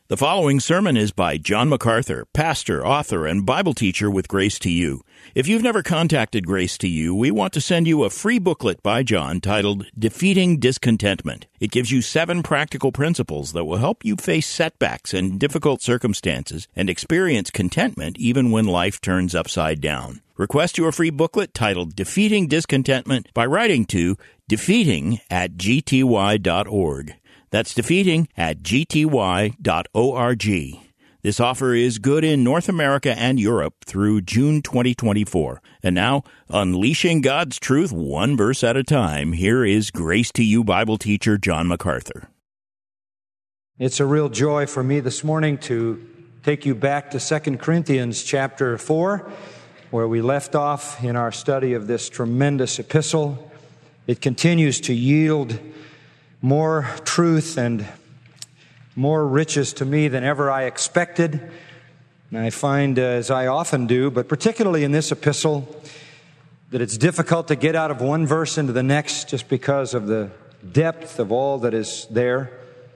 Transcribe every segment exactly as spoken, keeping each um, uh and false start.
The following sermon is by John MacArthur, pastor, author, and Bible teacher with Grace to You. If you've never contacted Grace to You, we want to send you a free booklet by John titled Defeating Discontentment. It gives you seven practical principles that will help you face setbacks and difficult circumstances and experience contentment even when life turns upside down. Request your free booklet titled Defeating Discontentment by writing to defeating at g t y dot org. That's defeating at g t y dot org. This offer is good in North America and Europe through June twenty twenty-four. And now, unleashing God's truth one verse at a time, here is Grace to You Bible teacher John MacArthur. It's a real joy for me this morning to take you back to Second Corinthians chapter four, where we left off in our study of this tremendous epistle. It continues to yield more truth and more riches to me than ever I expected. And I find, uh, as I often do, but particularly in this epistle, that it's difficult to get out of one verse into the next just because of the depth of all that is there.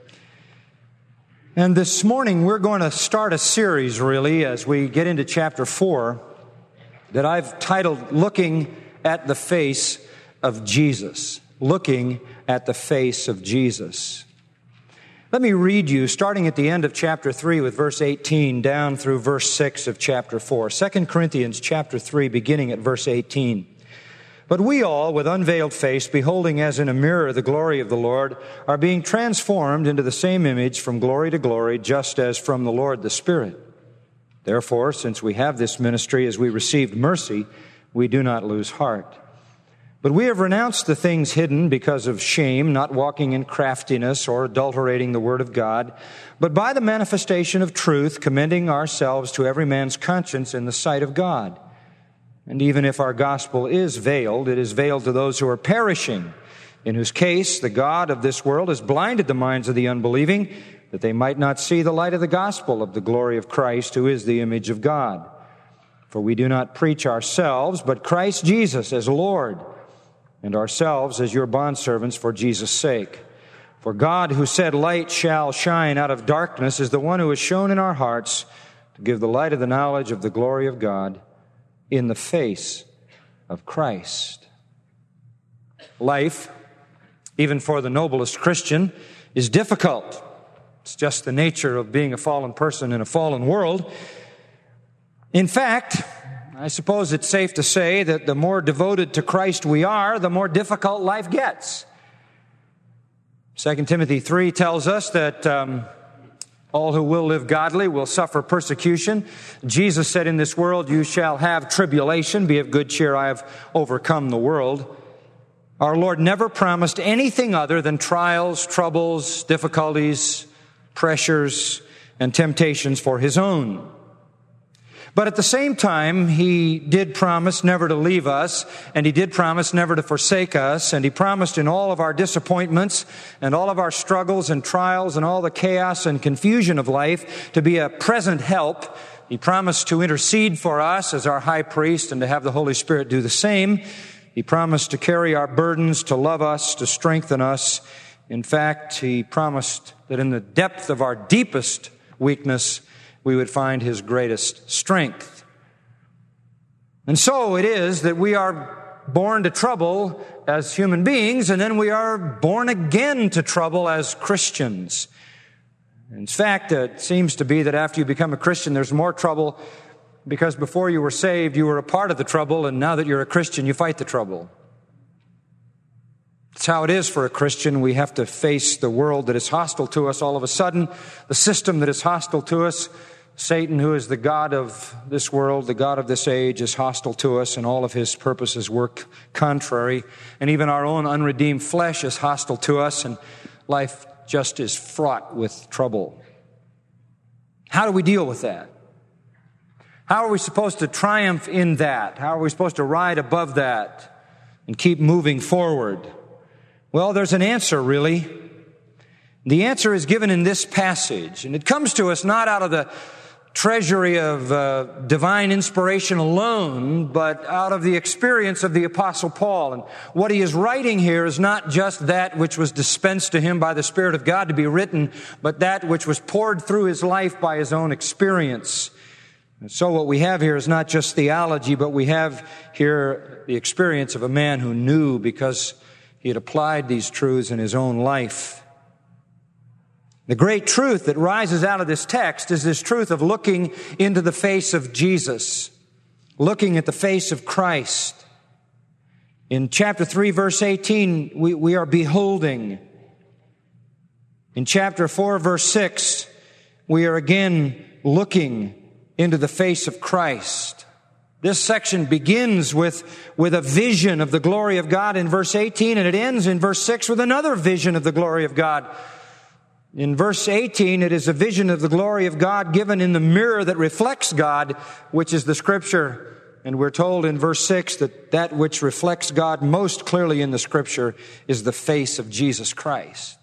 And this morning we're going to start a series, really, as we get into chapter four, that I've titled, Looking at the Face of Jesus. Looking at the face of Jesus. Let me read you, starting at the end of chapter three with verse eighteen, down through verse six of chapter four. Second Corinthians chapter three, beginning at verse eighteen. But we all, with unveiled face, beholding as in a mirror the glory of the Lord, are being transformed into the same image from glory to glory, just as from the Lord the Spirit. Therefore, since we have this ministry as we received mercy, we do not lose heart. But we have renounced the things hidden because of shame, not walking in craftiness or adulterating the word of God, but by the manifestation of truth, commending ourselves to every man's conscience in the sight of God. And even if our gospel is veiled, it is veiled to those who are perishing, in whose case the God of this world has blinded the minds of the unbelieving, that they might not see the light of the gospel of the glory of Christ, who is the image of God. For we do not preach ourselves, but Christ Jesus as Lord, and ourselves as your bondservants for Jesus' sake. For God, who said, "Light shall shine out of darkness," is the one who has shown in our hearts to give the light of the knowledge of the glory of God in the face of Christ. Life, even for the noblest Christian, is difficult. It's just the nature of being a fallen person in a fallen world. In fact, I suppose it's safe to say that the more devoted to Christ we are, the more difficult life gets. Second Timothy three tells us that um, all who will live godly will suffer persecution. Jesus said, "In this world you shall have tribulation. Be of good cheer, I have overcome the world." Our Lord never promised anything other than trials, troubles, difficulties, pressures, and temptations for His own. But at the same time, He did promise never to leave us, and He did promise never to forsake us, and He promised in all of our disappointments and all of our struggles and trials and all the chaos and confusion of life to be a present help. He promised to intercede for us as our high priest and to have the Holy Spirit do the same. He promised to carry our burdens, to love us, to strengthen us. In fact, He promised that in the depth of our deepest weakness, we would find His greatest strength. And so it is that we are born to trouble as human beings, and then we are born again to trouble as Christians. In fact, it seems to be that after you become a Christian, there's more trouble because before you were saved, you were a part of the trouble, and now that you're a Christian, you fight the trouble. It's how it is for a Christian. We have to face the world that is hostile to us all of a sudden, the system that is hostile to us. Satan, who is the god of this world, the god of this age, is hostile to us, and all of his purposes work contrary. And even our own unredeemed flesh is hostile to us, and life just is fraught with trouble. How do we deal with that? How are we supposed to triumph in that? How are we supposed to ride above that and keep moving forward? Well, there's an answer, really. The answer is given in this passage, and it comes to us not out of the treasury of uh, divine inspiration alone, but out of the experience of the Apostle Paul. And what he is writing here is not just that which was dispensed to him by the Spirit of God to be written, but that which was poured through his life by his own experience. And so what we have here is not just theology, but we have here the experience of a man who knew because he had applied these truths in his own life. The great truth that rises out of this text is this truth of looking into the face of Jesus, looking at the face of Christ. In chapter three, verse eighteen, we, we are beholding. In chapter four, verse six, we are again looking into the face of Christ. This section begins with, with a vision of the glory of God in verse eighteen, and it ends in verse six with another vision of the glory of God. In verse eighteen, it is a vision of the glory of God given in the mirror that reflects God, which is the Scripture. And we're told in verse six that that which reflects God most clearly in the Scripture is the face of Jesus Christ.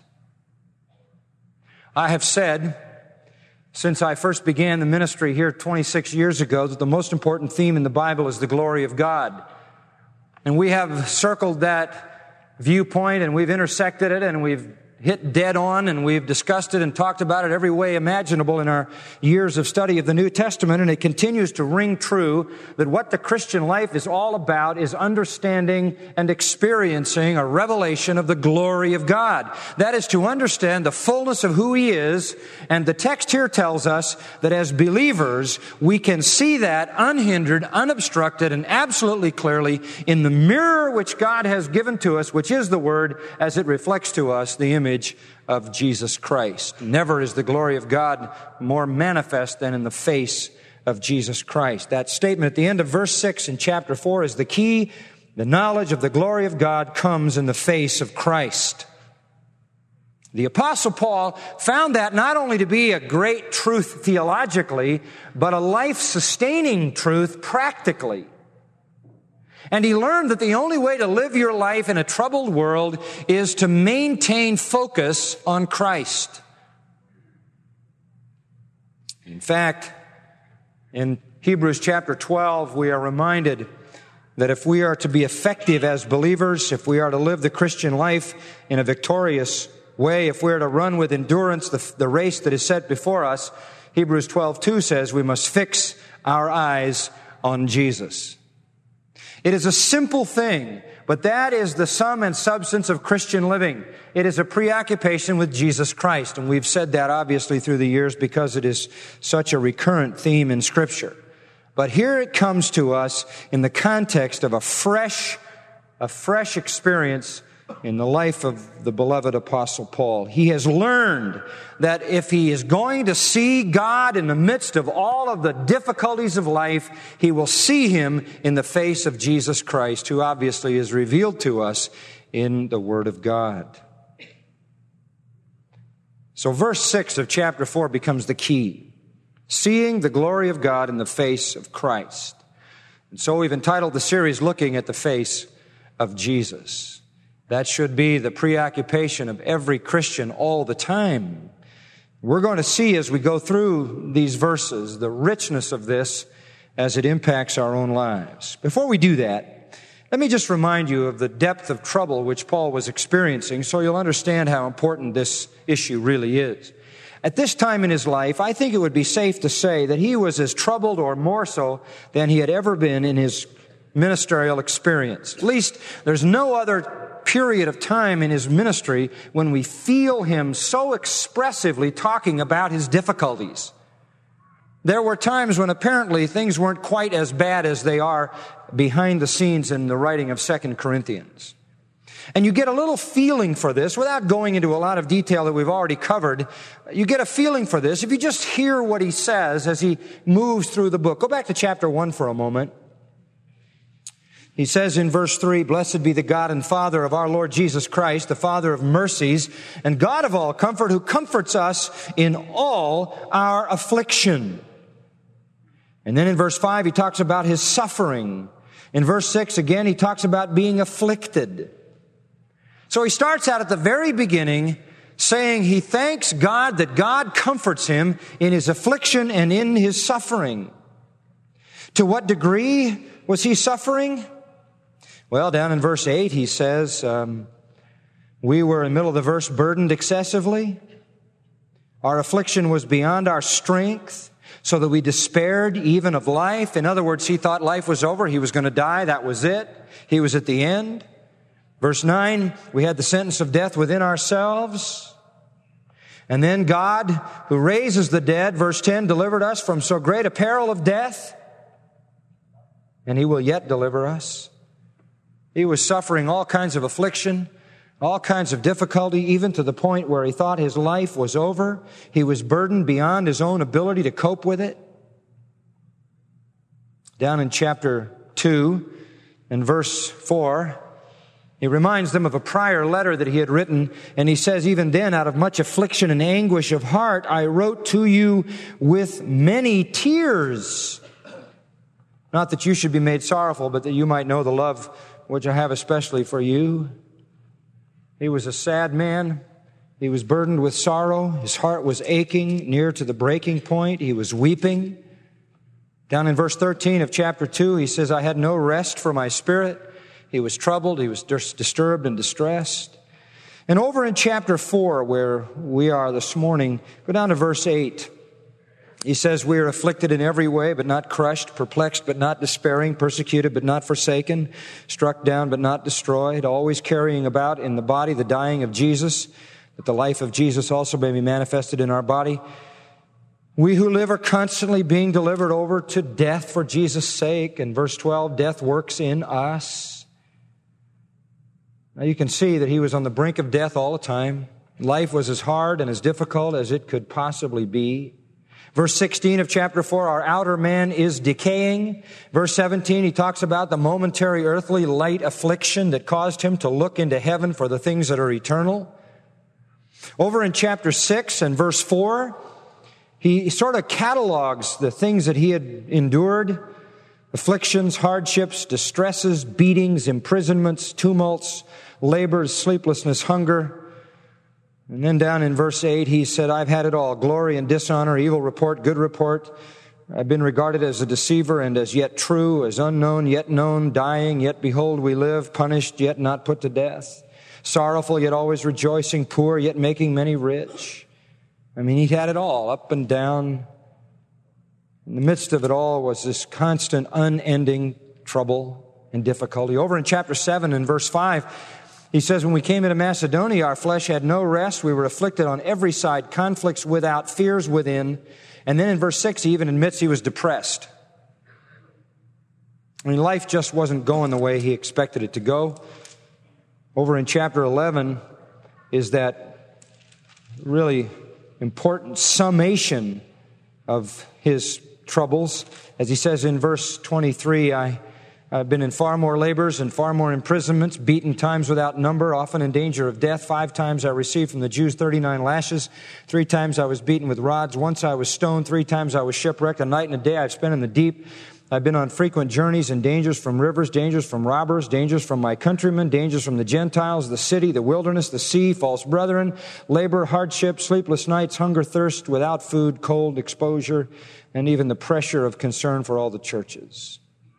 I have said, since I first began the ministry here twenty-six years ago, that the most important theme in the Bible is the glory of God. And we have circled that viewpoint, and we've intersected it, and we've hit dead on, and we've discussed it and talked about it every way imaginable in our years of study of the New Testament, and it continues to ring true that what the Christian life is all about is understanding and experiencing a revelation of the glory of God. That is to understand the fullness of who He is, and the text here tells us that as believers, we can see that unhindered, unobstructed, and absolutely clearly in the mirror which God has given to us, which is the Word, as it reflects to us the image of Jesus Christ. Never is the glory of God more manifest than in the face of Jesus Christ. That statement at the end of verse six in chapter four is the key. The knowledge of the glory of God comes in the face of Christ. The Apostle Paul found that not only to be a great truth theologically, but a life-sustaining truth practically. And he learned that the only way to live your life in a troubled world is to maintain focus on Christ. In fact, in Hebrews chapter twelve, we are reminded that if we are to be effective as believers, if we are to live the Christian life in a victorious way, if we are to run with endurance the, the race that is set before us, Hebrews twelve two says we must fix our eyes on Jesus. It is a simple thing, but that is the sum and substance of Christian living. It is a preoccupation with Jesus Christ, and we've said that obviously through the years because it is such a recurrent theme in Scripture. But here it comes to us in the context of a fresh, a fresh experience in the life of the beloved Apostle Paul. He has learned that if he is going to see God in the midst of all of the difficulties of life, he will see Him in the face of Jesus Christ, who obviously is revealed to us in the Word of God. So verse six of chapter four becomes the key. Seeing the glory of God in the face of Christ. And so we've entitled the series, Looking at the Face of Jesus. That should be the preoccupation of every Christian all the time. We're going to see as we go through these verses the richness of this as it impacts our own lives. Before we do that, let me just remind you of the depth of trouble which Paul was experiencing so you'll understand how important this issue really is. At this time in his life, I think it would be safe to say that he was as troubled or more so than he had ever been in his ministerial experience. At least there's no other period of time in his ministry when we feel him so expressively talking about his difficulties. There were times when apparently things weren't quite as bad as they are behind the scenes in the writing of Second Corinthians. And you get a little feeling for this, without going into a lot of detail that we've already covered, you get a feeling for this if you just hear what he says as he moves through the book. Go back to chapter one for a moment. He says in verse three, "Blessed be the God and Father of our Lord Jesus Christ, the Father of mercies, and God of all comfort, who comforts us in all our affliction." And then in verse five, he talks about his suffering. In verse six, again, he talks about being afflicted. So he starts out at the very beginning saying he thanks God that God comforts him in his affliction and in his suffering. To what degree was he suffering? Well, down in verse eight, he says, um, we were in the middle of the verse, burdened excessively. Our affliction was beyond our strength, so that we despaired even of life. In other words, he thought life was over. He was going to die. That was it. He was at the end. Verse nine, we had the sentence of death within ourselves. And then God, who raises the dead, verse ten, delivered us from so great a peril of death. And he will yet deliver us. He was suffering all kinds of affliction, all kinds of difficulty, even to the point where he thought his life was over. He was burdened beyond his own ability to cope with it. Down in chapter two, in verse four, he reminds them of a prior letter that he had written, and he says, even then, out of much affliction and anguish of heart, I wrote to you with many tears. Not that you should be made sorrowful, but that you might know the love which I have especially for you. He was a sad man. He was burdened with sorrow. His heart was aching near to the breaking point. He was weeping. Down in verse thirteen of chapter two, he says, I had no rest for my spirit. He was troubled. He was disturbed and distressed. And over in chapter four, where we are this morning, go down to verse eight. He says, we are afflicted in every way, but not crushed, perplexed, but not despairing, persecuted, but not forsaken, struck down, but not destroyed, always carrying about in the body the dying of Jesus, that the life of Jesus also may be manifested in our body. We who live are constantly being delivered over to death for Jesus' sake. And verse twelve, death works in us. Now you can see that he was on the brink of death all the time. Life was as hard and as difficult as it could possibly be. Verse sixteen of chapter four, our outer man is decaying. Verse seventeen, he talks about the momentary earthly light affliction that caused him to look into heaven for the things that are eternal. Over in chapter six and verse four, he sort of catalogs the things that he had endured: afflictions, hardships, distresses, beatings, imprisonments, tumults, labors, sleeplessness, hunger. And then down in verse eight, he said, I've had it all: glory and dishonor, evil report, good report. I've been regarded as a deceiver and as yet true, as unknown, yet known, dying, yet behold we live, punished, yet not put to death, sorrowful, yet always rejoicing, poor, yet making many rich. I mean, he had it all, up and down. In the midst of it all was this constant, unending trouble and difficulty. Over in chapter seven and verse five, he says, when we came into Macedonia, our flesh had no rest. We were afflicted on every side, conflicts without, fears within. And then in verse six, he even admits he was depressed. I mean, life just wasn't going the way he expected it to go. Over in chapter eleven is that really important summation of his troubles. As he says in verse twenty-three, I I've been in far more labors and far more imprisonments, beaten times without number, often in danger of death. Five times I received from the Jews thirty-nine lashes. Three times I was beaten with rods. Once I was stoned. Three times I was shipwrecked. A night and a day I've spent in the deep. I've been on frequent journeys and dangers from rivers, dangers from robbers, dangers from my countrymen, dangers from the Gentiles, the city, the wilderness, the sea, false brethren, labor, hardship, sleepless nights, hunger, thirst, without food, cold, exposure, and even the pressure of concern for all the churches.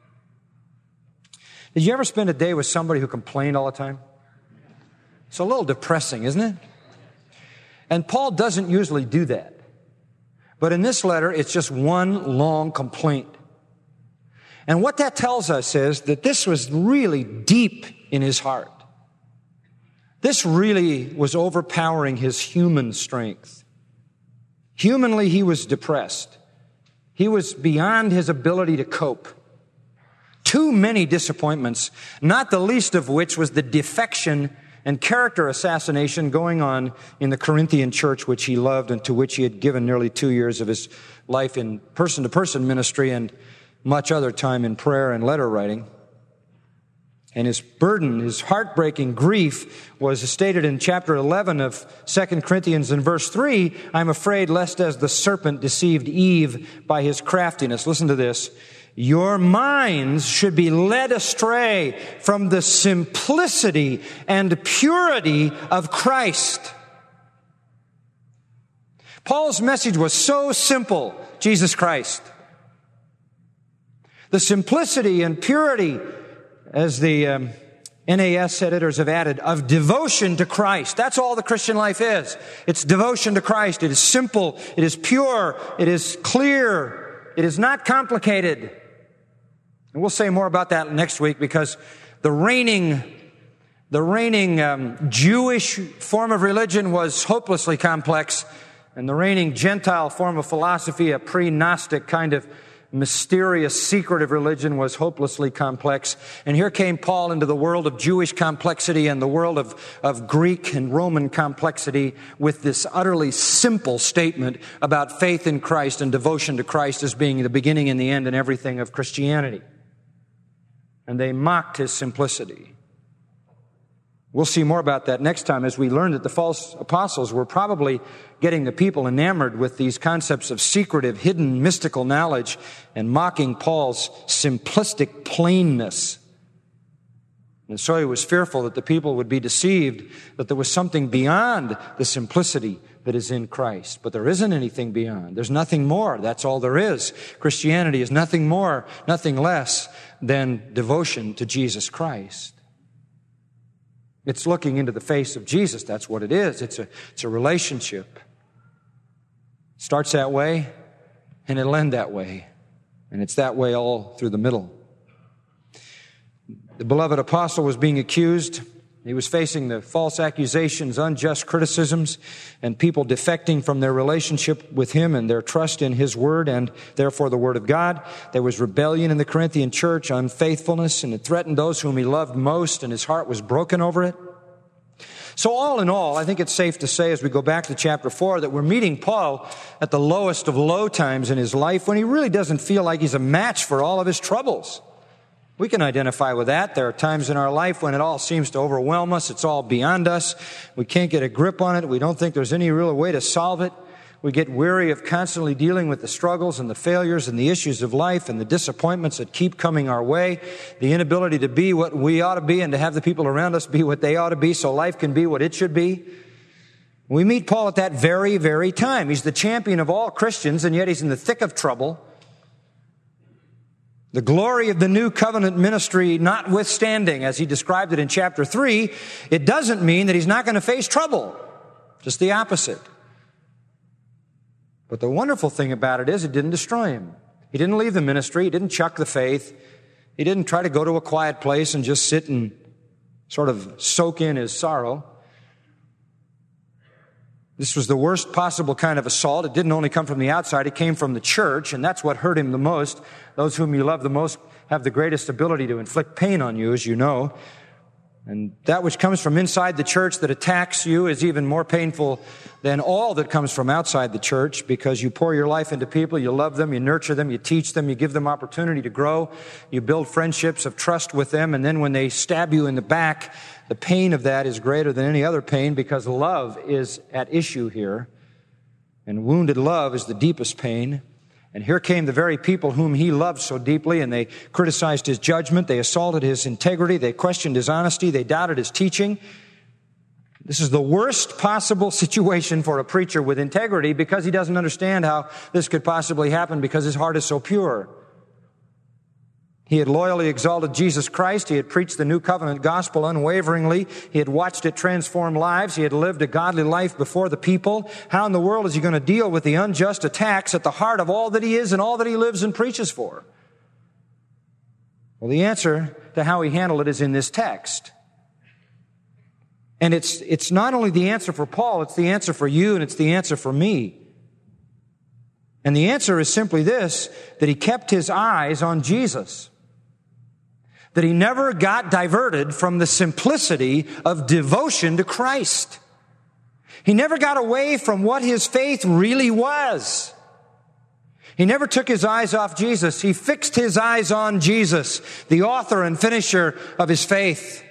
Did you ever spend a day with somebody who complained all the time? It's a little depressing, isn't it? And Paul doesn't usually do that. But in this letter, it's just one long complaint. And what that tells us is that this was really deep in his heart. This really was overpowering his human strength. Humanly, he was depressed. He was beyond his ability to cope. Too many disappointments, not the least of which was the defection and character assassination going on in the Corinthian church, which he loved and to which he had given nearly two years of his life in person-to-person ministry and much other time in prayer and letter writing. And his burden, his heartbreaking grief was stated in chapter eleven of Second Corinthians in verse three, I'm afraid lest as the serpent deceived Eve by his craftiness. Listen to this. Your minds should be led astray from the simplicity and purity of Christ. Paul's message was so simple, Jesus Christ. The simplicity and purity, as the um, N A S editors have added, of devotion to Christ. That's all the Christian life is. It's devotion to Christ. It is simple. It is pure. It is clear. It is not complicated. And we'll say more about that next week, because the reigning, the reigning um, Jewish form of religion was hopelessly complex, and the reigning Gentile form of philosophy, a pre-Gnostic kind of mysterious, secretive religion, was hopelessly complex. And here came Paul into the world of Jewish complexity and the world of, of Greek and Roman complexity with this utterly simple statement about faith in Christ and devotion to Christ as being the beginning and the end and everything of Christianity. And they mocked his simplicity. We'll see more about that next time, as we learn that the false apostles were probably getting the people enamored with these concepts of secretive, hidden, mystical knowledge and mocking Paul's simplistic plainness. And so he was fearful that the people would be deceived, that there was something beyond the simplicity that is in Christ. But there isn't anything beyond. There's nothing more. That's all there is. Christianity is nothing more, nothing less than devotion to Jesus Christ. It's looking into the face of Jesus. That's what it is. It's a, it's a relationship. It starts that way, and it'll end that way. And it's that way all through the middle. The beloved apostle was being accused. He was facing the false accusations, unjust criticisms, and people defecting from their relationship with him and their trust in his word and therefore the word of God. There was rebellion in the Corinthian church, unfaithfulness, and it threatened those whom he loved most, and his heart was broken over it. So all in all, I think it's safe to say, as we go back to chapter four, that we're meeting Paul at the lowest of low times in his life, when he really doesn't feel like he's a match for all of his troubles. We can identify with that. There are times in our life when it all seems to overwhelm us. It's all beyond us. We can't get a grip on it. We don't think there's any real way to solve it. We get weary of constantly dealing with the struggles and the failures and the issues of life and the disappointments that keep coming our way, the inability to be what we ought to be and to have the people around us be what they ought to be so life can be what it should be. We meet Paul at that very, very time. He's the champion of all Christians, and yet he's in the thick of trouble. The glory of the new covenant ministry notwithstanding, as he described it in chapter three, it doesn't mean that he's not going to face trouble. Just the opposite. But the wonderful thing about it is it didn't destroy him. He didn't leave the ministry. He didn't chuck the faith. He didn't try to go to a quiet place and just sit and sort of soak in his sorrow. This was the worst possible kind of assault. It didn't only come from the outside, it came from the church, and that's what hurt him the most. Those whom you love the most have the greatest ability to inflict pain on you, as you know. And that which comes from inside the church that attacks you is even more painful than all that comes from outside the church, because you pour your life into people, you love them, you nurture them, you teach them, you give them opportunity to grow, you build friendships of trust with them, and then when they stab you in the back, the pain of that is greater than any other pain, because love is at issue here. And wounded love is the deepest pain. And here came the very people whom he loved so deeply, and they criticized his judgment, they assaulted his integrity, they questioned his honesty, they doubted his teaching. This is the worst possible situation for a preacher with integrity, because he doesn't understand how this could possibly happen, because his heart is so pure. He had loyally exalted Jesus Christ. He had preached the new covenant gospel unwaveringly. He had watched it transform lives. He had lived a godly life before the people. How in the world is he going to deal with the unjust attacks at the heart of all that he is and all that he lives and preaches for? Well, the answer to how he handled it is in this text. And it's, it's not only the answer for Paul, it's the answer for you, and it's the answer for me. And the answer is simply this, that he kept his eyes on Jesus. That he never got diverted from the simplicity of devotion to Christ. He never got away from what his faith really was. He never took his eyes off Jesus. He fixed his eyes on Jesus, the author and finisher of his faith.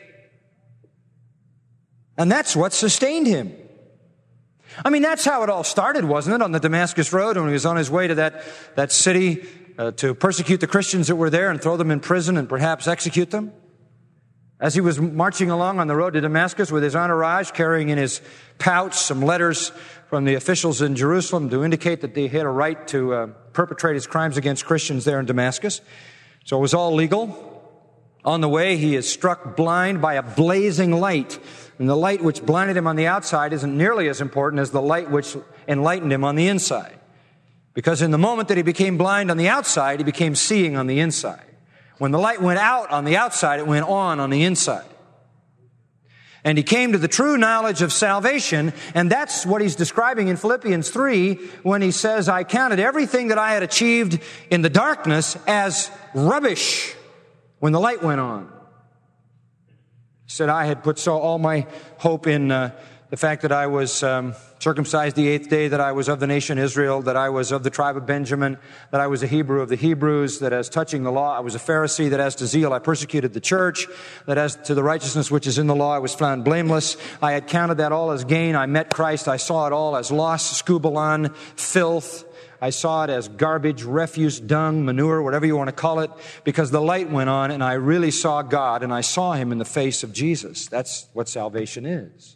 And that's what sustained him. I mean, that's how it all started, wasn't it, on the Damascus Road when he was on his way to that, that city uh, to persecute the Christians that were there and throw them in prison and perhaps execute them? As he was marching along on the road to Damascus with his entourage, carrying in his pouch some letters from the officials in Jerusalem to indicate that they had a right to uh, perpetrate his crimes against Christians there in Damascus. So it was all legal. On the way, he is struck blind by a blazing light. And the light which blinded him on the outside isn't nearly as important as the light which enlightened him on the inside. Because in the moment that he became blind on the outside, he became seeing on the inside. When the light went out on the outside, it went on on the inside. And he came to the true knowledge of salvation, and that's what he's describing in Philippians three when he says, I counted everything that I had achieved in the darkness as rubbish when the light went on. He said, I had put so all my hope in uh, the fact that I was um, circumcised the eighth day, that I was of the nation Israel, that I was of the tribe of Benjamin, that I was a Hebrew of the Hebrews, that as touching the law I was a Pharisee, that as to zeal I persecuted the church, that as to the righteousness which is in the law I was found blameless. I had counted that all as gain. I met Christ. I saw it all as loss, scubalon, filth. I saw it as garbage, refuse, dung, manure, whatever you want to call it, because the light went on and I really saw God and I saw Him in the face of Jesus. That's what salvation is.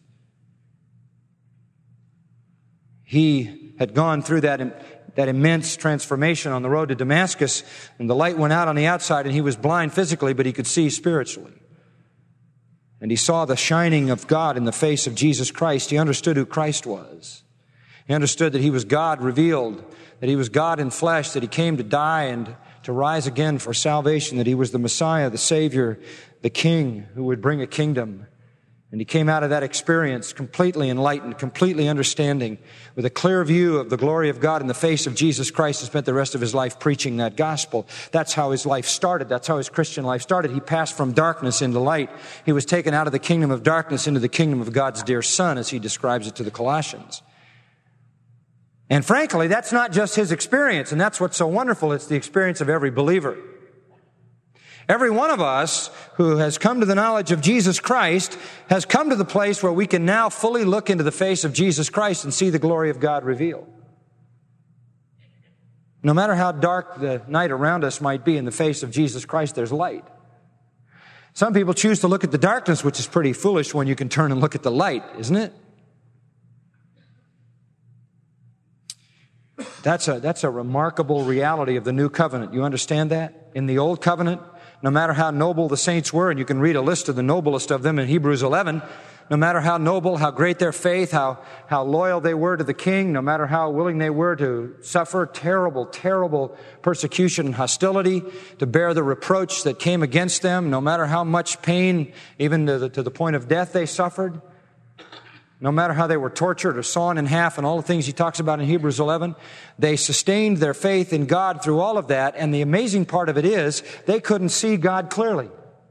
He had gone through that, that immense transformation on the road to Damascus, and the light went out on the outside and he was blind physically, but he could see spiritually. And he saw the shining of God in the face of Jesus Christ. He understood who Christ was. He understood that He was God revealed, that He was God in flesh, that He came to die and to rise again for salvation, that He was the Messiah, the Savior, the King who would bring a kingdom. And he came out of that experience completely enlightened, completely understanding, with a clear view of the glory of God in the face of Jesus Christ, and spent the rest of his life preaching that gospel. That's how his life started. That's how his Christian life started. He passed from darkness into light. He was taken out of the kingdom of darkness into the kingdom of God's dear Son, as he describes it to the Colossians. And frankly, that's not just his experience, and that's what's so wonderful. It's the experience of every believer. Every one of us who has come to the knowledge of Jesus Christ has come to the place where we can now fully look into the face of Jesus Christ and see the glory of God revealed. No matter how dark the night around us might be, in the face of Jesus Christ, there's light. Some people choose to look at the darkness, which is pretty foolish when you can turn and look at the light, isn't it? That's a, that's a remarkable reality of the new covenant. You understand that? In the old covenant, no matter how noble the saints were, and you can read a list of the noblest of them in Hebrews eleven, no matter how noble, how great their faith, how, how loyal they were to the king, no matter how willing they were to suffer terrible, terrible persecution and hostility, to bear the reproach that came against them, no matter how much pain, even to the, to the point of death they suffered, no matter how they were tortured or sawn in half and all the things he talks about in Hebrews eleven, they sustained their faith in God through all of that. And the amazing part of it is they couldn't see God clearly.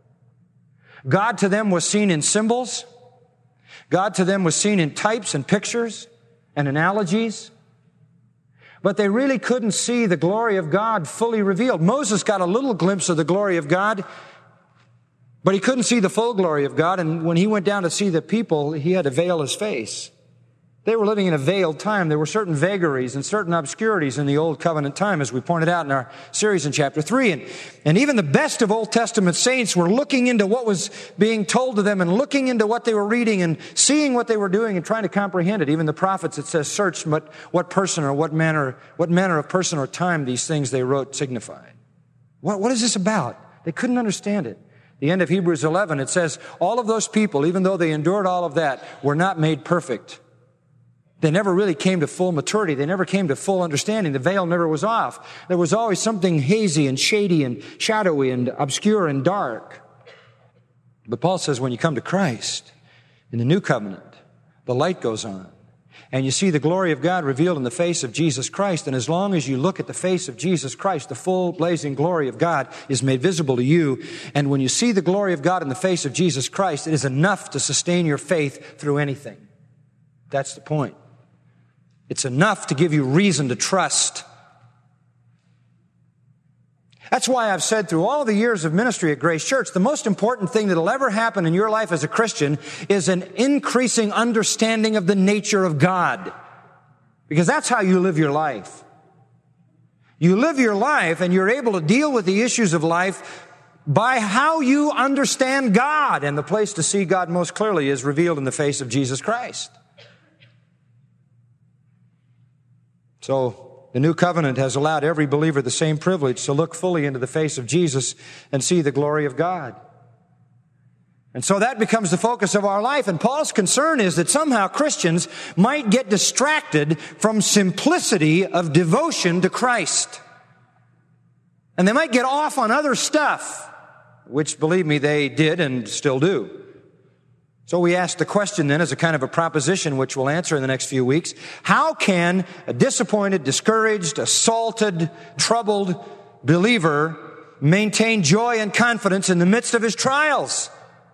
God to them was seen in symbols. God to them was seen in types and pictures and analogies. But they really couldn't see the glory of God fully revealed. Moses got a little glimpse of the glory of God, but he couldn't see the full glory of God, and when he went down to see the people, he had to veil his face. They were living in a veiled time. There were certain vagaries and certain obscurities in the Old Covenant time, as we pointed out in our series in chapter three. And, and even the best of Old Testament saints were looking into what was being told to them and looking into what they were reading and seeing what they were doing and trying to comprehend it. Even the prophets, it says, searched what, what person or what manner, what manner of person or time these things they wrote signified. What, what is this about? They couldn't understand it. The end of Hebrews eleven, it says, all of those people, even though they endured all of that, were not made perfect. They never really came to full maturity. They never came to full understanding. The veil never was off. There was always something hazy and shady and shadowy and obscure and dark. But Paul says when you come to Christ, in the new covenant, the light goes on. And you see the glory of God revealed in the face of Jesus Christ. And as long as you look at the face of Jesus Christ, the full blazing glory of God is made visible to you. And when you see the glory of God in the face of Jesus Christ, it is enough to sustain your faith through anything. That's the point. It's enough to give you reason to trust. That's why I've said through all the years of ministry at Grace Church, the most important thing that will ever happen in your life as a Christian is an increasing understanding of the nature of God. Because that's how you live your life. You live your life and you're able to deal with the issues of life by how you understand God. And the place to see God most clearly is revealed in the face of Jesus Christ. So, the new covenant has allowed every believer the same privilege to look fully into the face of Jesus and see the glory of God. And so that becomes the focus of our life. And Paul's concern is that somehow Christians might get distracted from simplicity of devotion to Christ. And they might get off on other stuff, which, believe me, they did and still do. So we ask the question then as a kind of a proposition, which we'll answer in the next few weeks. How can a disappointed, discouraged, assaulted, troubled believer maintain joy and confidence in the midst of his trials?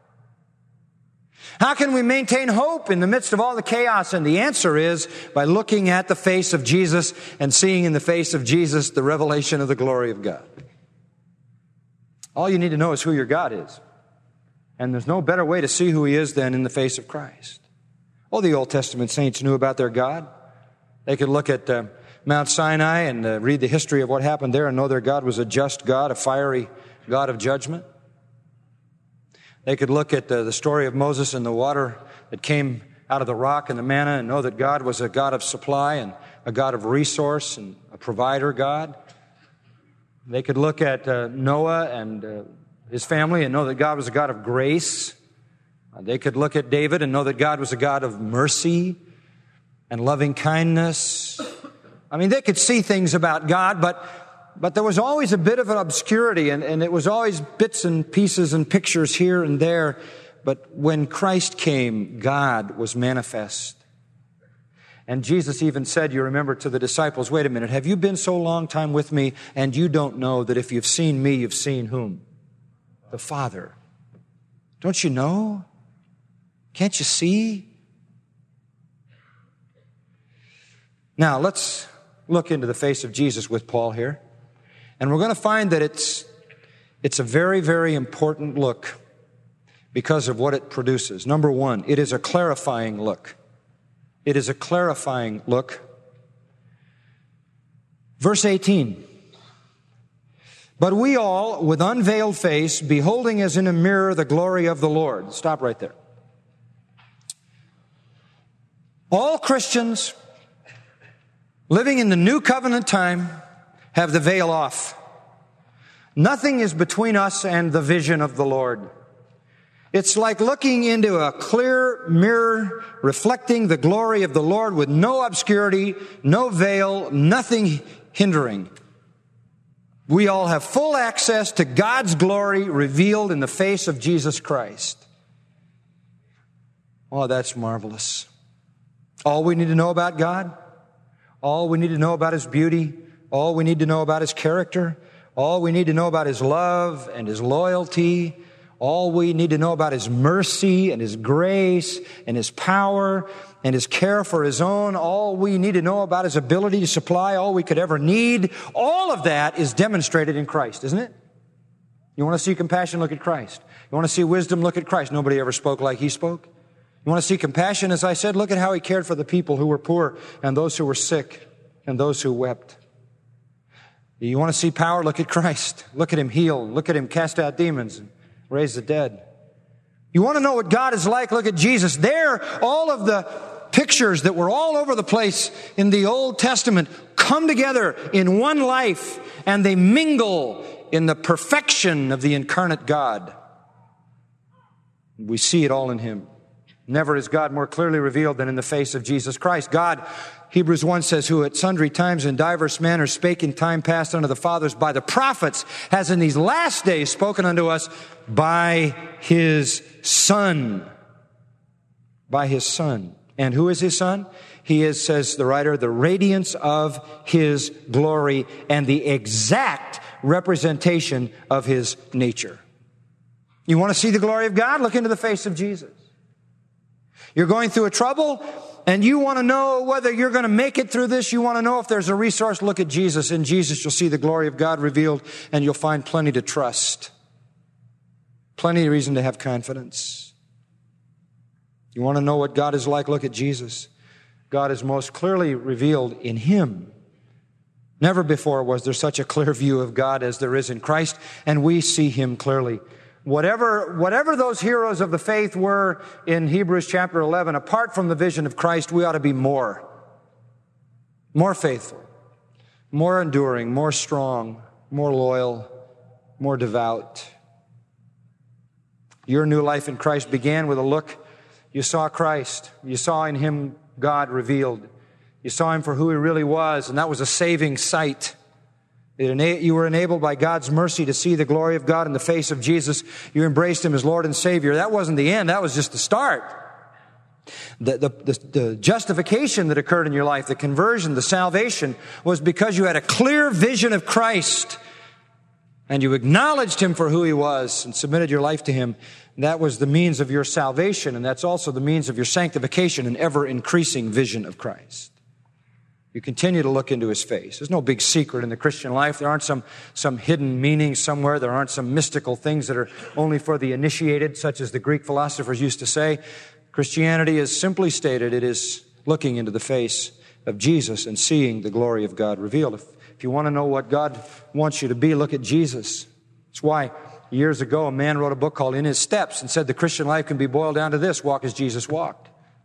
How can we maintain hope in the midst of all the chaos? And the answer is by looking at the face of Jesus and seeing in the face of Jesus the revelation of the glory of God. All you need to know is who your God is. And there's no better way to see who He is than in the face of Christ. Oh, the Old Testament saints knew about their God. They could look at uh, Mount Sinai and uh, read the history of what happened there and know their God was a just God, a fiery God of judgment. They could look at uh, the story of Moses and the water that came out of the rock and the manna and know that God was a God of supply and a God of resource and a provider God. They could look at uh, Noah and uh, his family and know that God was a God of grace. Uh, they could look at David and know that God was a God of mercy and loving kindness. I mean, they could see things about God, but But there was always a bit of an obscurity, and, and it was always bits and pieces and pictures here and there. But when Christ came, God was manifest. And Jesus even said, you remember, to the disciples, wait a minute, have you been so long time with me, and you don't know that if you've seen me, you've seen whom? The Father. Don't you know? Can't you see? Now, let's look into the face of Jesus with Paul here. And we're going to find that it's, it's a very, very important look because of what it produces. Number one, it is a clarifying look. It is a clarifying look. Verse eighteen. But we all, with unveiled face, beholding as in a mirror the glory of the Lord. Stop right there. All Christians living in the new covenant time have the veil off. Nothing is between us and the vision of the Lord. It's like looking into a clear mirror reflecting the glory of the Lord with no obscurity, no veil, nothing hindering. We all have full access to God's glory revealed in the face of Jesus Christ. Oh, that's marvelous. All we need to know about God, all we need to know about His beauty, all we need to know about His character, all we need to know about His love and His loyalty, all we need to know about His mercy and His grace and His power and His care for His own, all we need to know about His ability to supply all we could ever need, all of that is demonstrated in Christ, isn't it? You want to see compassion? Look at Christ. You want to see wisdom? Look at Christ. Nobody ever spoke like He spoke. You want to see compassion? As I said, look at how He cared for the people who were poor and those who were sick and those who wept. You want to see power? Look at Christ. Look at Him heal. Look at Him cast out demons and raise the dead. You want to know what God is like? Look at Jesus. There, all of the pictures that were all over the place in the Old Testament come together in one life, and they mingle in the perfection of the incarnate God. We see it all in Him. Never is God more clearly revealed than in the face of Jesus Christ. God, Hebrews one says, who at sundry times in diverse manners spake in time past unto the fathers by the prophets, has in these last days spoken unto us by His Son. By His Son. And who is His Son? He is, says the writer, the radiance of His glory and the exact representation of His nature. You want to see the glory of God? Look into the face of Jesus. You're going through a trouble, and you want to know whether you're going to make it through this. You want to know if there's a resource. Look at Jesus. In Jesus, you'll see the glory of God revealed, and you'll find plenty to trust. Plenty of reason to have confidence. You want to know what God is like? Look at Jesus. God is most clearly revealed in Him. Never before was there such a clear view of God as there is in Christ, and we see Him clearly. Whatever, whatever those heroes of the faith were in Hebrews chapter eleven, apart from the vision of Christ, we ought to be more. More faithful, more enduring, more strong, more loyal, more devout. Your new life in Christ began with a look. You saw Christ. You saw in Him God revealed. You saw Him for who He really was, and that was a saving sight. You were enabled by God's mercy to see the glory of God in the face of Jesus. You embraced Him as Lord and Savior. That wasn't the end. That was just the start. The, the, the, the justification that occurred in your life, the conversion, the salvation, was because you had a clear vision of Christ and you acknowledged Him for who He was and submitted your life to Him. And that was the means of your salvation, and that's also the means of your sanctification, an ever-increasing vision of Christ. You continue to look into His face. There's no big secret in the Christian life. There aren't some, some hidden meanings somewhere. There aren't some mystical things that are only for the initiated, such as the Greek philosophers used to say. Christianity is simply stated, it is looking into the face of Jesus and seeing the glory of God revealed. If, if you want to know what God wants you to be, look at Jesus. That's why years ago a man wrote a book called In His Steps and said the Christian life can be boiled down to this: walk as Jesus walked.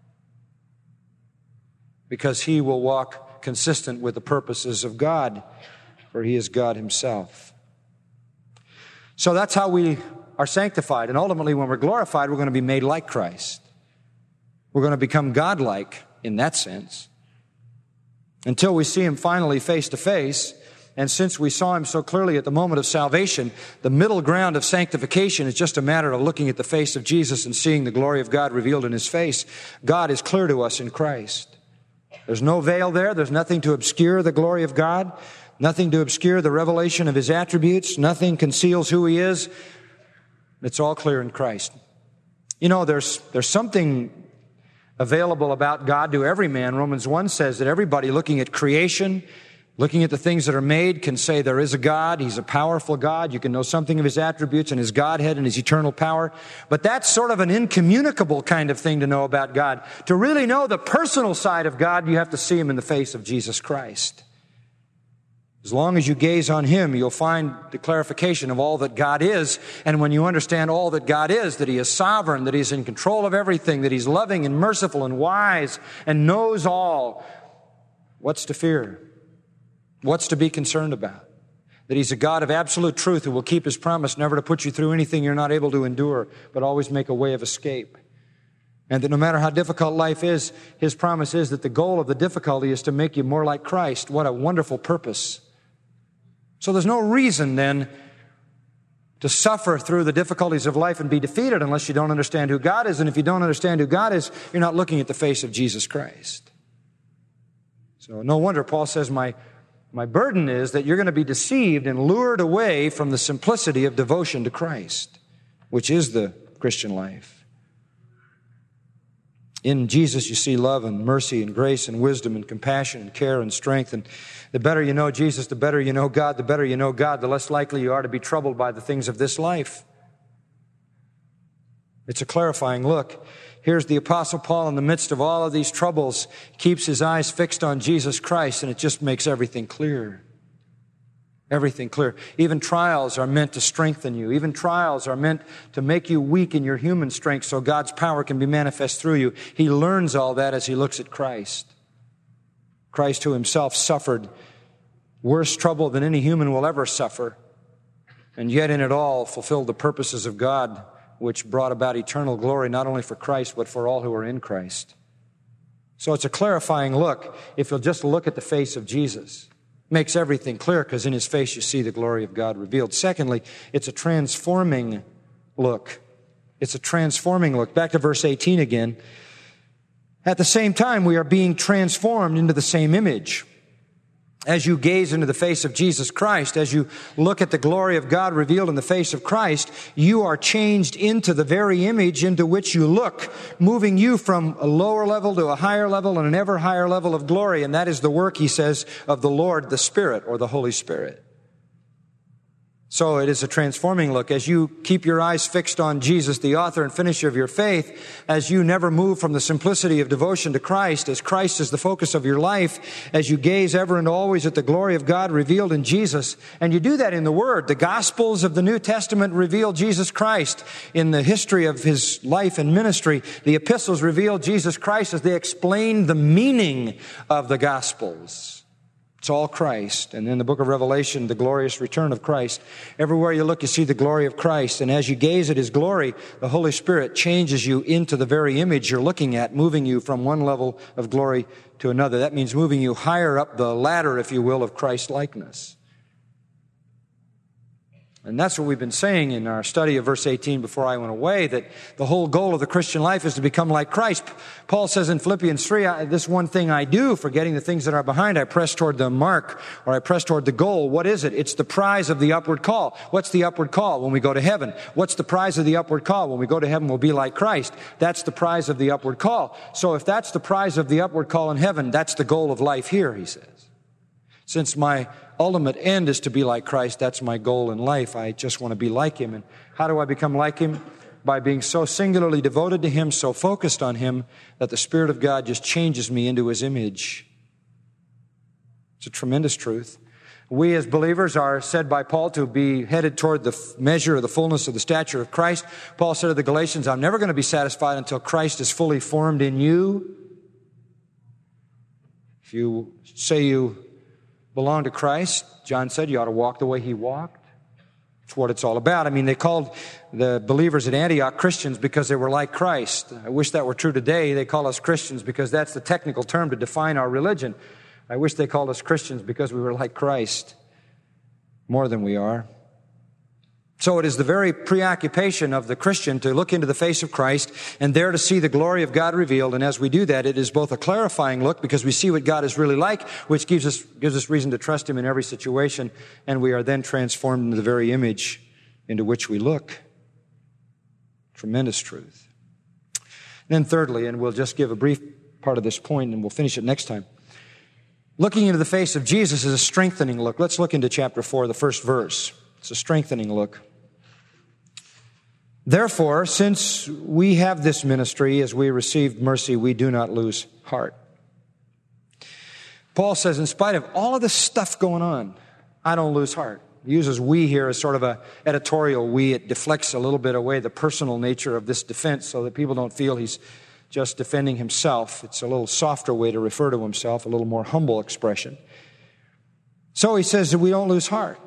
Because He will walk consistent with the purposes of God, for He is God Himself. So that's how we are sanctified. And ultimately, when we're glorified, we're going to be made like Christ. We're going to become God-like in that sense. Until we see Him finally face to face. And since we saw Him so clearly at the moment of salvation, the middle ground of sanctification is just a matter of looking at the face of Jesus and seeing the glory of God revealed in His face. God is clear to us in Christ. There's no veil there. There's nothing to obscure the glory of God, nothing to obscure the revelation of His attributes. Nothing conceals who He is. It's all clear in Christ. You know, there's, there's something available about God to every man. Romans one says that everybody looking at creation, looking at the things that are made, can say there is a God. He's a powerful God. You can know something of His attributes and His Godhead and His eternal power. But that's sort of an incommunicable kind of thing to know about God. To really know the personal side of God, you have to see Him in the face of Jesus Christ. As long as you gaze on Him, you'll find the clarification of all that God is. And when you understand all that God is, that He is sovereign, that He's in control of everything, that He's loving and merciful and wise and knows all, what's to fear? What's to be concerned about? That He's a God of absolute truth who will keep His promise never to put you through anything you're not able to endure, but always make a way of escape. And that no matter how difficult life is, His promise is that the goal of the difficulty is to make you more like Christ. What a wonderful purpose. So there's no reason then to suffer through the difficulties of life and be defeated unless you don't understand who God is. And if you don't understand who God is, you're not looking at the face of Jesus Christ. So no wonder Paul says, my My burden is that you're going to be deceived and lured away from the simplicity of devotion to Christ, which is the Christian life. In Jesus, you see love and mercy and grace and wisdom and compassion and care and strength. And the better you know Jesus, the better you know God. The better you know God, the less likely you are to be troubled by the things of this life. It's a clarifying look. Here's the Apostle Paul in the midst of all of these troubles, keeps his eyes fixed on Jesus Christ, and it just makes everything clear. Everything clear. Even trials are meant to strengthen you. Even trials are meant to make you weak in your human strength so God's power can be manifest through you. He learns all that as he looks at Christ. Christ who Himself suffered worse trouble than any human will ever suffer, and yet in it all fulfilled the purposes of God, which brought about eternal glory not only for Christ, but for all who are in Christ. So it's a clarifying look if you'll just look at the face of Jesus. Makes everything clear because in His face you see the glory of God revealed. Secondly, it's a transforming look. It's a transforming look. Back to verse eighteen again. At the same time, we are being transformed into the same image. As you gaze into the face of Jesus Christ, as you look at the glory of God revealed in the face of Christ, you are changed into the very image into which you look, moving you from a lower level to a higher level and an ever higher level of glory. And that is the work, he says, of the Lord, the Spirit, or the Holy Spirit. So it is a transforming look. As you keep your eyes fixed on Jesus, the author and finisher of your faith, as you never move from the simplicity of devotion to Christ, as Christ is the focus of your life, as you gaze ever and always at the glory of God revealed in Jesus, and you do that in the Word. The Gospels of the New Testament reveal Jesus Christ. In the history of His life and ministry, the epistles reveal Jesus Christ as they explain the meaning of the Gospels. It's all Christ. And in the book of Revelation, the glorious return of Christ. Everywhere you look, you see the glory of Christ. And as you gaze at His glory, the Holy Spirit changes you into the very image you're looking at, moving you from one level of glory to another. That means moving you higher up the ladder, if you will, of Christ-likeness. And that's what we've been saying in our study of verse eighteen before I went away, that the whole goal of the Christian life is to become like Christ. Paul says in Philippians three, this one thing I do, forgetting the things that are behind, I press toward the mark, or I press toward the goal. What is it? It's the prize of the upward call. What's the upward call? When we go to heaven. What's the prize of the upward call? When we go to heaven, we'll be like Christ. That's the prize of the upward call. So if that's the prize of the upward call in heaven, that's the goal of life here, he says. Since my ultimate end is to be like Christ, that's my goal in life. I just want to be like Him. And how do I become like Him? By being so singularly devoted to Him, so focused on Him, that the Spirit of God just changes me into His image. It's a tremendous truth. We as believers are said by Paul to be headed toward the measure of the fullness of the stature of Christ. Paul said to the Galatians, I'm never going to be satisfied until Christ is fully formed in you. If you say you belong to Christ, John said you ought to walk the way He walked. It's what it's all about. I mean, they called the believers at Antioch Christians because they were like Christ. I wish that were true today. They call us Christians because that's the technical term to define our religion. I wish they called us Christians because we were like Christ more than we are. So it is the very preoccupation of the Christian to look into the face of Christ and there to see the glory of God revealed. And as we do that, it is both a clarifying look because we see what God is really like, which gives us, gives us reason to trust Him in every situation. And we are then transformed into the very image into which we look. Tremendous truth. Then thirdly, and we'll just give a brief part of this point and we'll finish it next time. Looking into the face of Jesus is a strengthening look. Let's look into chapter four, the first verse. It's a strengthening look. Therefore, since we have this ministry, as we received mercy, we do not lose heart. Paul says, in spite of all of this stuff going on, I don't lose heart. He uses we here as sort of an editorial we. It deflects a little bit away the personal nature of this defense so that people don't feel he's just defending himself. It's a little softer way to refer to himself, a little more humble expression. So he says that we don't lose heart.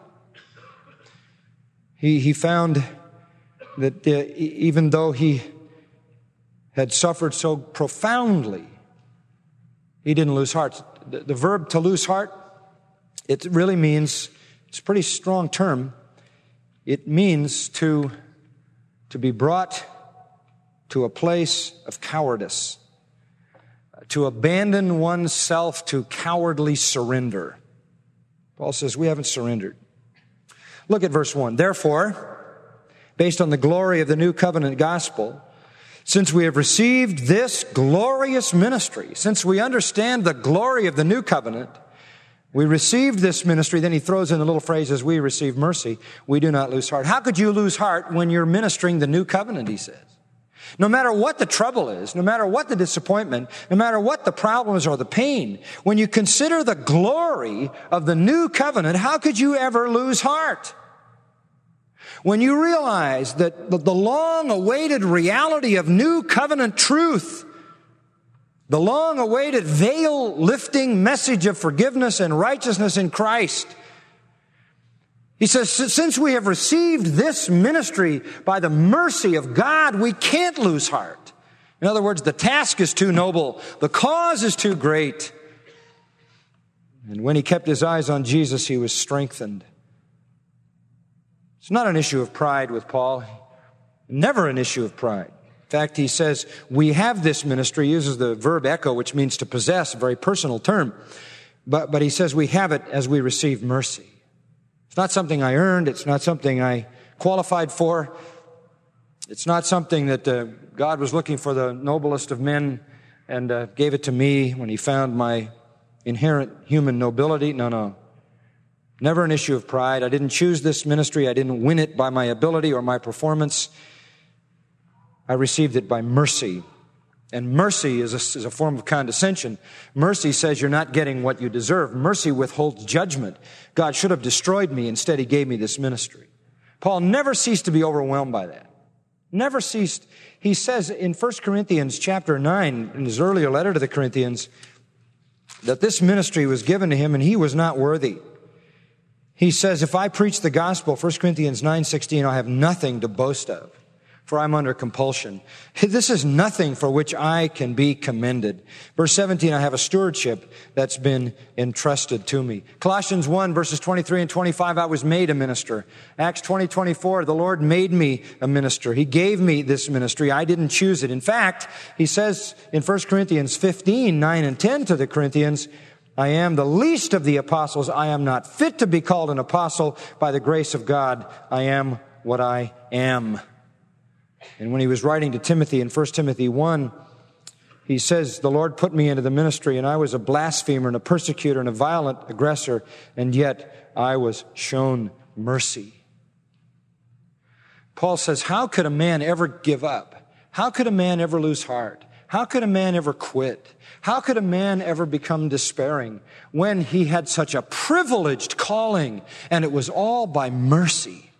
He, he found that uh, even though he had suffered so profoundly, he didn't lose heart. The, the verb to lose heart, it really means, it's a pretty strong term. It means to, to be brought to a place of cowardice, to abandon oneself to cowardly surrender. Paul says, we haven't surrendered. Look at verse one. Therefore, based on the glory of the new covenant gospel, since we have received this glorious ministry, since we understand the glory of the new covenant, we received this ministry, then he throws in the little phrase, as we receive mercy, we do not lose heart. How could you lose heart when you're ministering the new covenant, he says? No matter what the trouble is, no matter what the disappointment, no matter what the problems or the pain, when you consider the glory of the new covenant, how could you ever lose heart? When you realize that the long-awaited reality of new covenant truth, the long-awaited veil-lifting message of forgiveness and righteousness in Christ, he says, since we have received this ministry by the mercy of God, we can't lose heart. In other words, the task is too noble. The cause is too great. And when he kept his eyes on Jesus, he was strengthened. It's not an issue of pride with Paul. Never an issue of pride. In fact, he says, we have this ministry, he uses the verb echo, which means to possess, a very personal term. But, but he says we have it as we receive mercy. It's not something I earned. It's not something I qualified for. It's not something that uh, God was looking for the noblest of men and uh, gave it to me when he found my inherent human nobility. No, no. Never an issue of pride. I didn't choose this ministry. I didn't win it by my ability or my performance. I received it by mercy. And mercy is a, is a form of condescension. Mercy says you're not getting what you deserve. Mercy withholds judgment. God should have destroyed me. Instead, He gave me this ministry. Paul never ceased to be overwhelmed by that. Never ceased. He says in First Corinthians chapter nine, in his earlier letter to the Corinthians, that this ministry was given to him and he was not worthy. He says, if I preach the gospel, First Corinthians nine sixteen, I have nothing to boast of, for I'm under compulsion. This is nothing for which I can be commended. Verse seventeen, I have a stewardship that's been entrusted to me. Colossians one, verses twenty-three and twenty-five, I was made a minister. Acts twenty twenty-four, the Lord made me a minister. He gave me this ministry. I didn't choose it. In fact, he says in First Corinthians fifteen, nine and ten to the Corinthians, I am the least of the apostles. I am not fit to be called an apostle. By the grace of God, I am what I am. And when he was writing to Timothy in First Timothy one, he says, the Lord put me into the ministry, and I was a blasphemer and a persecutor and a violent aggressor, and yet I was shown mercy. Paul says, how could a man ever give up? How could a man ever lose heart? How could a man ever quit? How could a man ever become despairing when he had such a privileged calling, and it was all by mercy?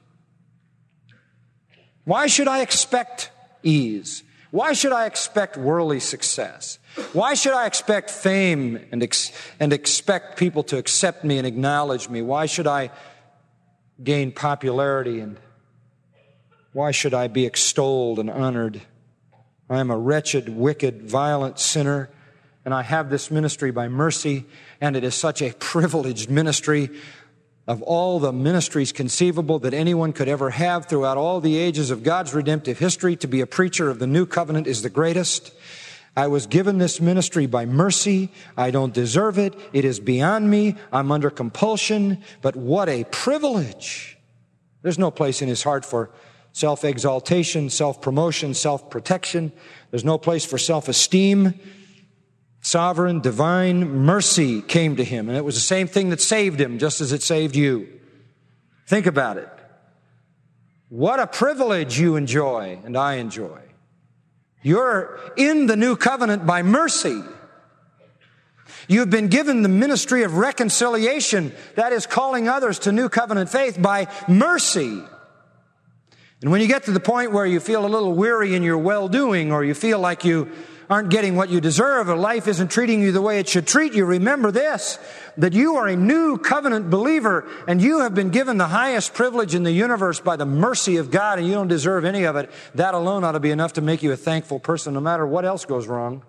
Why should I expect ease? Why should I expect worldly success? Why should I expect fame and ex- and expect people to accept me and acknowledge me? Why should I gain popularity, and why should I be extolled and honored? I am a wretched, wicked, violent sinner, and I have this ministry by mercy, and it is such a privileged ministry. Of all the ministries conceivable that anyone could ever have throughout all the ages of God's redemptive history, to be a preacher of the new covenant is the greatest. I was given this ministry by mercy. I don't deserve it. It is beyond me. I'm under compulsion. But what a privilege. There's no place in his heart for self-exaltation, self-promotion, self-protection. There's no place for self-esteem. Sovereign, divine mercy came to him, and it was the same thing that saved him, just as it saved you. Think about it. What a privilege you enjoy, and I enjoy. You're in the new covenant by mercy. You've been given the ministry of reconciliation, that is calling others to new covenant faith, by mercy. And when you get to the point where you feel a little weary in your well-doing, or you feel like you aren't getting what you deserve, or life isn't treating you the way it should treat you, remember this, that you are a new covenant believer, and you have been given the highest privilege in the universe by the mercy of God, and you don't deserve any of it. That alone ought to be enough to make you a thankful person, no matter what else goes wrong.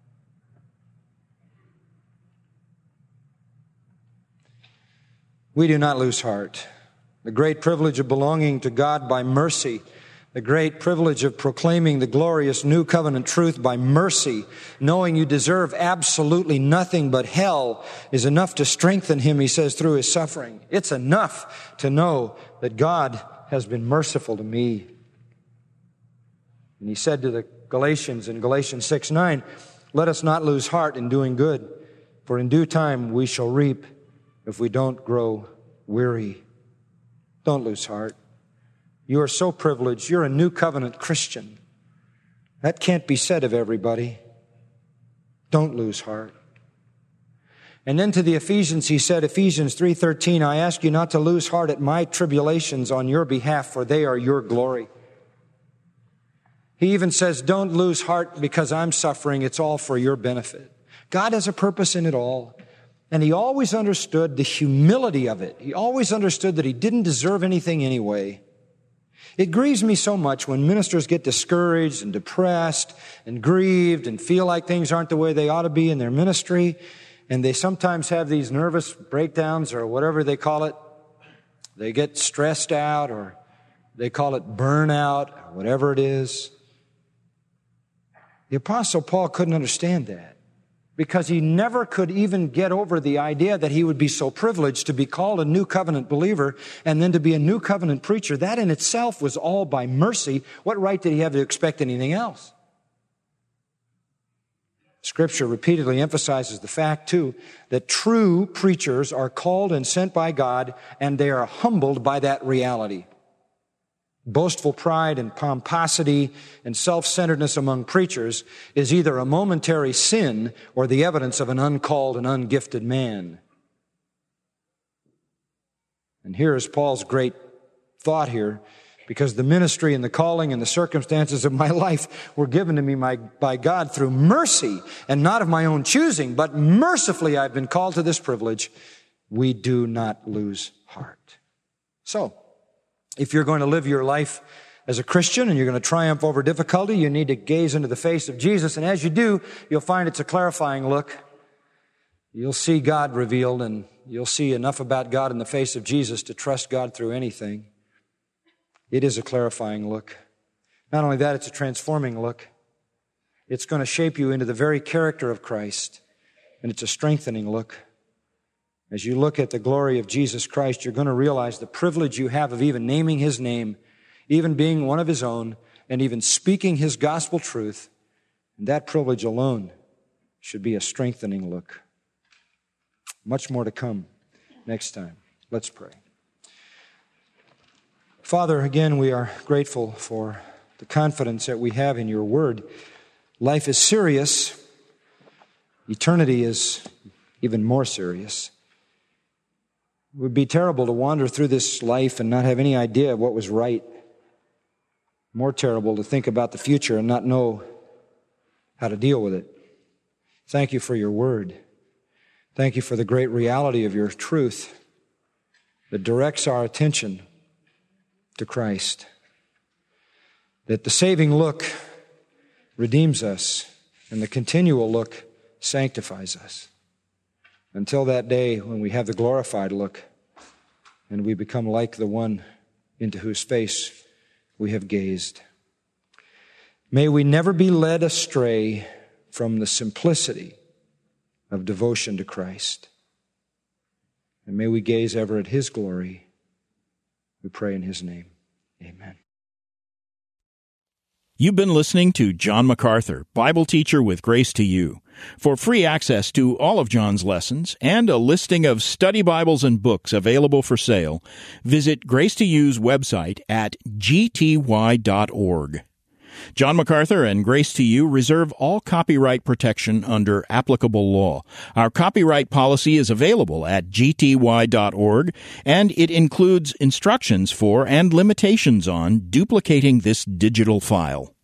We do not lose heart. The great privilege of belonging to God by mercy, the great privilege of proclaiming the glorious new covenant truth by mercy, knowing you deserve absolutely nothing but hell, is enough to strengthen him, he says, through his suffering. It's enough to know that God has been merciful to me. And he said to the Galatians in Galatians six nine, let us not lose heart in doing good, for in due time we shall reap if we don't grow weary. Don't lose heart. You are so privileged. You're a new covenant Christian. That can't be said of everybody. Don't lose heart. And then to the Ephesians, he said, Ephesians three thirteen, I ask you not to lose heart at my tribulations on your behalf, for they are your glory. He even says, don't lose heart because I'm suffering. It's all for your benefit. God has a purpose in it all. And he always understood the humility of it. He always understood that he didn't deserve anything anyway. It grieves me so much when ministers get discouraged and depressed and grieved and feel like things aren't the way they ought to be in their ministry. And they sometimes have these nervous breakdowns or whatever they call it. They get stressed out, or they call it burnout, or whatever it is. The Apostle Paul couldn't understand that, because he never could even get over the idea that he would be so privileged to be called a new covenant believer and then to be a new covenant preacher. That in itself was all by mercy. What right did he have to expect anything else? Scripture repeatedly emphasizes the fact, too, that true preachers are called and sent by God, and they are humbled by that reality. Boastful pride and pomposity and self-centeredness among preachers is either a momentary sin or the evidence of an uncalled and ungifted man. And here is Paul's great thought here, because the ministry and the calling and the circumstances of my life were given to me by, by God through mercy and not of my own choosing, but mercifully I've been called to this privilege. We do not lose heart. So, if you're going to live your life as a Christian and you're going to triumph over difficulty, you need to gaze into the face of Jesus. And as you do, you'll find it's a clarifying look. You'll see God revealed, and you'll see enough about God in the face of Jesus to trust God through anything. It is a clarifying look. Not only that, it's a transforming look. It's going to shape you into the very character of Christ, and it's a strengthening look. As you look at the glory of Jesus Christ, you're going to realize the privilege you have of even naming His name, even being one of His own, and even speaking His gospel truth. And that privilege alone should be a strengthening look. Much more to come next time. Let's pray. Father, again, we are grateful for the confidence that we have in Your Word. Life is serious. Eternity is even more serious. It would be terrible to wander through this life and not have any idea of what was right. More terrible to think about the future and not know how to deal with it. Thank You for Your Word. Thank You for the great reality of Your truth that directs our attention to Christ. That the saving look redeems us and the continual look sanctifies us. Until that day when we have the glorified look and we become like the one into whose face we have gazed. May we never be led astray from the simplicity of devotion to Christ. And may we gaze ever at His glory. We pray in His name. Amen. You've been listening to John MacArthur, Bible teacher with Grace to You. For free access to all of John's lessons and a listing of study Bibles and books available for sale, visit Grace to You's website at g t y dot org. John MacArthur and Grace to You reserve all copyright protection under applicable law. Our copyright policy is available at g t y dot org, and it includes instructions for and limitations on duplicating this digital file.